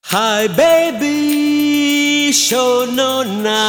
Hi baby, শোনো না।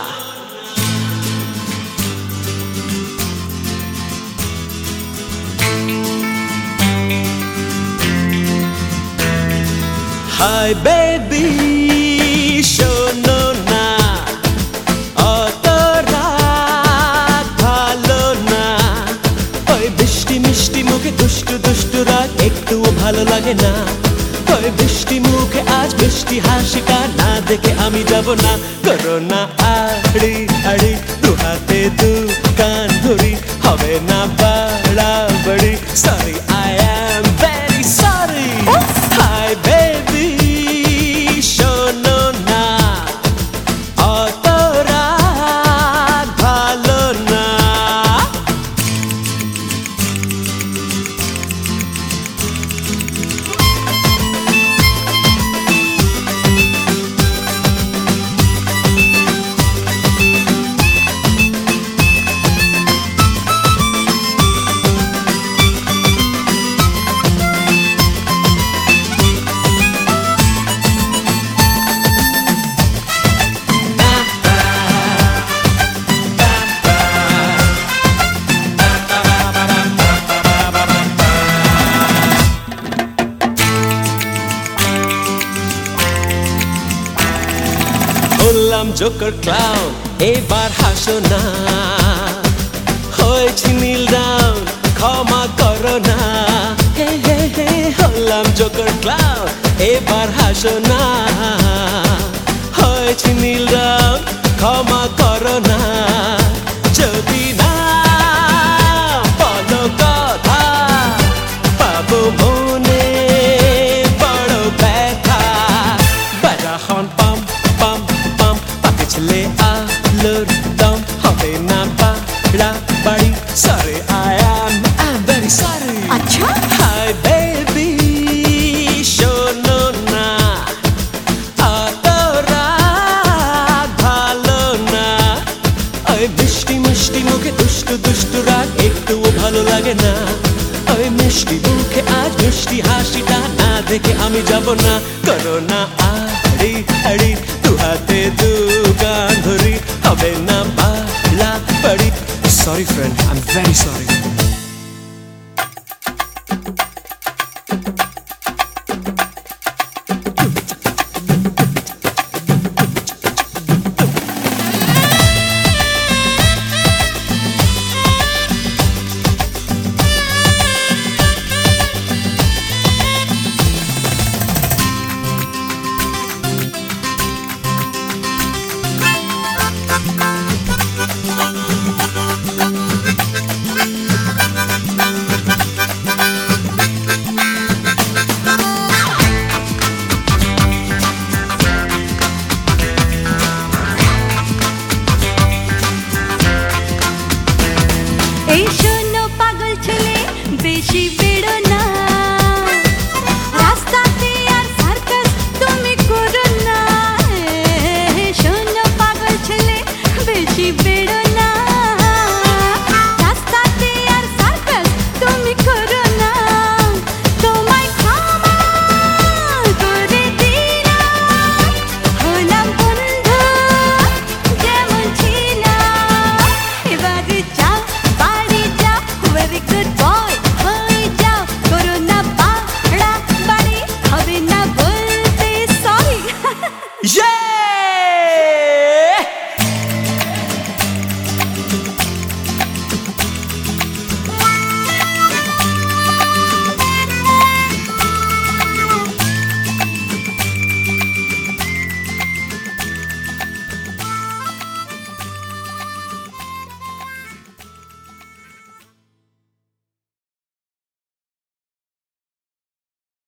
Hi baby, শোনো না। অত রাগ ভালো না। ওই বৃষ্টি মিষ্টি মুখে দুষ্টু দুষ্টু রাগ একটুও ভালো লাগে না। ওই বৃষ্টি মুখে আজ বৃষ্টি হাসিটা না দেখে আমি যাব না। করো না আড়ি আড়ি, দু হাতে দু কান ধরি, হবে না বাড়াবাড়ি। Sorry I am very sorry. Hi baby, শোনো না। অত রাগ ভালো না। হলাম জোকার ক্লাউন, এবার হাসো না। হয়েছি নীল ডাউন, ক্ষমা করো না। হে হে হে, হলাম জোকার ক্লাউন, এবার হাসো না। হয়েছি নীল ডাউন, ক্ষমা করো না। যদি না বলো কথা, পাবো মনে বড় ব্যথা। বাজাহন পাম পাম পাম, পাকে ছেলে আলোর দম, হবে না বাড়াবাড়ি। Sorry I am very sorry. আচ্ছা, হাই বেবি, শোনো না। অত রাগ ভালো না। ওই মিষ্টি মিষ্টি মুখে দুষ্টু দুষ্টু রাগ একটুও ভালো লাগে না। ওই মিষ্টি মুখে আজ মিষ্টি হাসিটা না দেখে আমি যাব না। করো না আড়ি আড়ি, দু হাতে দু গান ধরি, হবে না বাড়াবাড়ি। Sorry friend, I am very sorry.